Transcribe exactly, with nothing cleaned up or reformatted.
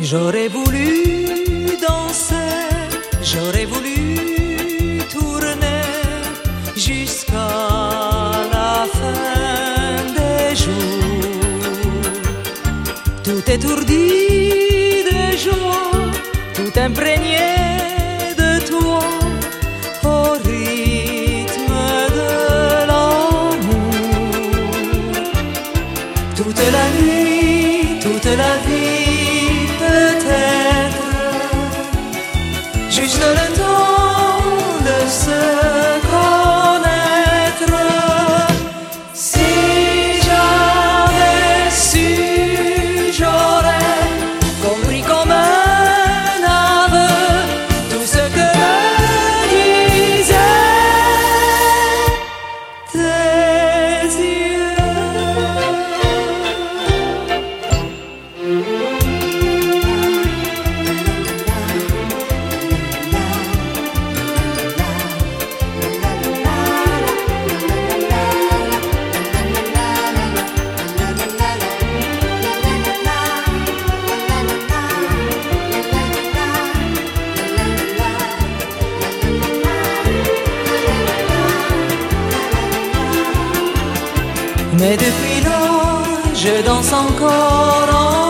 J'aurais voulu danser, j'aurais voulu tourner jusqu'à la fin des jours. Tout étourdi de joie, tout imprégné de toi, au rythme de l'amour. Toute la nuit, toute la vie, peut-être, juste le temps de se connaître. Si j'avais su, j'aurais compris comme un aveu tout ce que disaient tes yeux. Mais depuis lors, je danse encore en